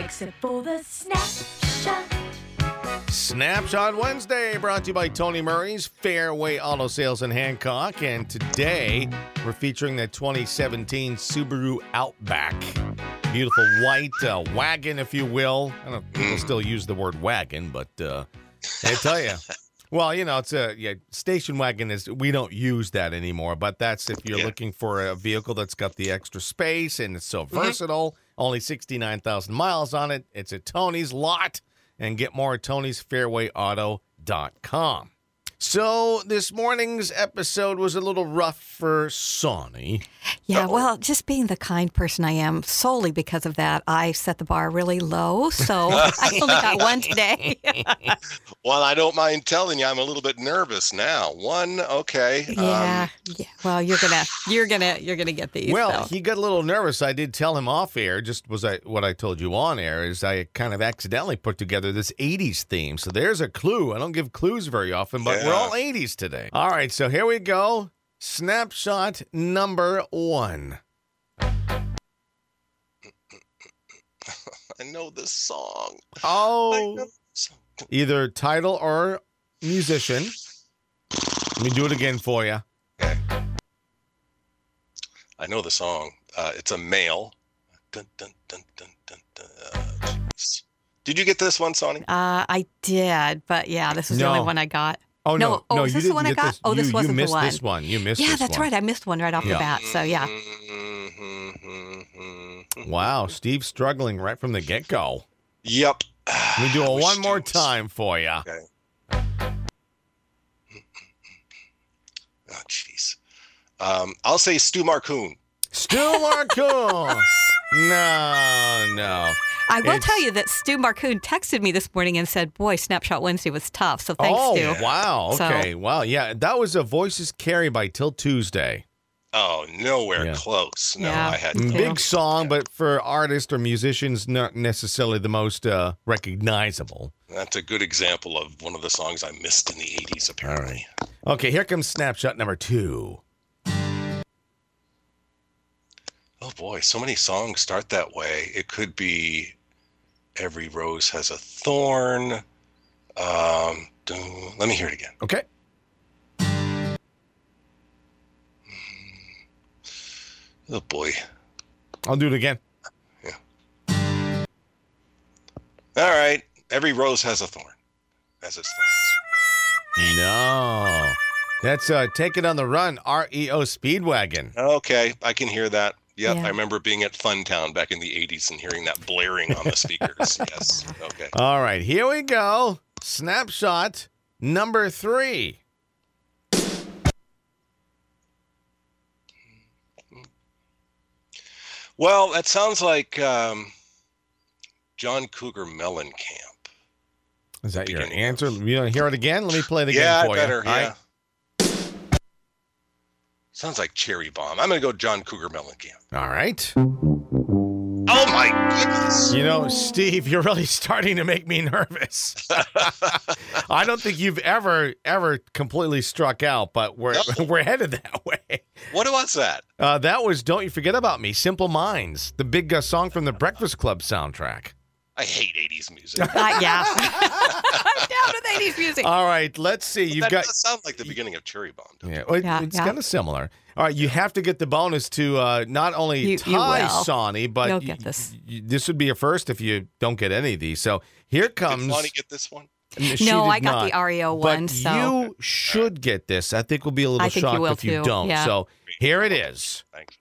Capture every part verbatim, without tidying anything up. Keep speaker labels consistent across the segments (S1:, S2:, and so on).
S1: except for the snapshot.
S2: Snapshot Wednesday, brought to you by Tony Murray's Fairway Auto Sales in Hancock. And today, we're featuring the twenty seventeen Subaru Outback. Beautiful white uh, wagon, if you will. I don't know if people still use the word wagon, but uh, I tell you. Well, you know, it's a yeah, station wagon is, we don't use that anymore, but that's if you're
S3: Yeah.
S2: looking for a vehicle that's got the extra space and it's so versatile. Only sixty-nine thousand miles on it. It's at Tony's lot. And get more at tonys fairway auto dot com. So this morning's episode was a little rough for Sonny.
S4: Yeah, well, just being the kind person I am, solely because of that, I set the bar really low. So I only got one today.
S3: Well, I don't mind telling you, I'm a little bit nervous now. One, okay.
S4: Yeah,
S3: Um,
S4: yeah. Well, you're gonna, you're gonna, you're gonna get these.
S2: Well,
S4: so.
S2: he got a little nervous. I did tell him off air, just was I what I told you on air, is I kind of accidentally put together this eighties theme. So there's a clue. I don't give clues very often, but
S3: Yeah.
S2: we're all eighties today. All right, so here we go. Snapshot number one.
S3: I know this song. I
S2: Oh,
S3: know this song.
S2: either title or musician. Let me do it again for you.
S3: Okay. I know the song. Uh, it's a male. Dun, dun, dun, dun, dun, dun. Uh, jeez. Did you get this one, Sonny?
S4: Uh, I did, but yeah, this was the
S2: No.
S4: only one I got.
S2: Oh, no.
S4: No, oh,
S2: no,
S4: is
S2: you
S4: this the
S2: didn't
S4: one I
S2: get
S4: got?
S2: this.
S4: Oh, this
S2: you,
S4: wasn't
S2: you
S4: the
S2: missed
S4: one.
S2: this one. You missed
S4: Yeah,
S2: this
S4: that's
S2: one.
S4: right. I missed one right off
S2: Yeah.
S4: the bat. So yeah.
S2: Wow, Steve's struggling right from the get-go.
S3: Yep.
S2: Let me do
S3: I
S2: it
S3: wish
S2: one more
S3: Stu was-
S2: time for you.
S3: Okay. Oh, jeez. Um, I'll say Stu Marcoon.
S2: Stu Marcoon. No, no.
S4: I will
S2: It's-
S4: tell you that Stu Marcoon texted me this morning and said, boy, Snapshot Wednesday was tough. So thanks,
S2: oh,
S4: Stu.
S2: wow.
S4: So-
S2: Okay. Wow. Yeah, that was a Voices Carry by Till Tuesday.
S3: Oh, nowhere
S2: Yeah.
S3: close. No,
S4: Yeah.
S3: I had
S4: Me
S3: no
S4: too.
S2: Big song, but for artists or musicians, not necessarily the most uh, recognizable.
S3: That's a good example of one of the songs I missed in the eighties, apparently.
S2: Okay, here comes snapshot number two.
S3: Oh, boy, so many songs start that way. It could be Every Rose Has a Thorn. Um, dun- let me hear it again.
S2: Okay.
S3: Oh, boy.
S2: I'll do it again.
S3: All right. Every Rose Has a Thorn. Has its thorns.
S2: No. That's uh, Take It on the Run, R E O Speedwagon.
S3: Okay, I can hear that. Yep,
S4: Yeah.
S3: I remember being at Funtown back in the eighties and hearing that blaring on the speakers. Yes. Okay.
S2: All right, here we go. Snapshot number three.
S3: Well, that sounds like um, John Cougar Mellencamp.
S2: Is that your
S3: Beginning
S2: answer?
S3: of-
S2: You want to hear it again? Let me play it again
S3: Yeah,
S2: for
S3: better.
S2: you. All
S3: Yeah.
S2: right.
S3: Sounds like Cherry Bomb. I'm going to go John Cougar Mellencamp.
S2: All right.
S3: Oh, my goodness.
S2: You know, Steve, you're really starting to make me nervous. I don't think you've ever, ever completely struck out, but we're
S3: No.
S2: we're headed that way.
S3: What was that?
S2: Uh, that was Don't You Forget About Me, Simple Minds, the big uh, song from the Breakfast Club soundtrack.
S3: I hate eighties music.
S4: Uh, yeah. I'm down with eighties music.
S2: All right, let's see. You've
S3: that
S2: got...
S3: does sound like the beginning of Cherry Bomb. doesn't
S2: Yeah,
S3: it?
S2: well, it-
S4: Yeah,
S2: it's
S4: yeah.
S2: kind of similar. All right, you have to get the bonus to uh, not only
S4: You- you
S2: tie
S4: will.
S2: Sonny, but
S4: You'll
S2: y-
S4: get this.
S2: y- this would be a first if you don't get any of these. So here comes.
S3: Did Lonnie get this one?
S2: She
S4: No,
S2: did
S4: I got
S2: not.
S4: the R E O
S2: But
S4: one. So
S2: you should get this. I think we'll be a little
S4: I think you
S2: shocked
S4: will
S2: if you
S4: too,
S2: don't.
S4: yeah.
S2: So here it is.
S3: Thanks.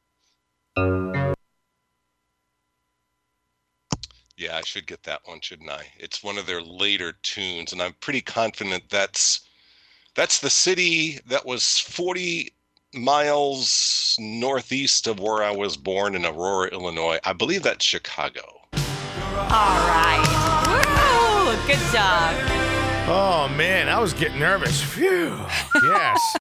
S3: Yeah, I should get that one, shouldn't I? It's one of their later tunes, and I'm pretty confident that's that's the city that was forty miles northeast of where I was born in Aurora, Illinois. I believe that's Chicago.
S4: all right. Woo! Good job.
S2: Oh man, I was getting nervous. Phew. Yes.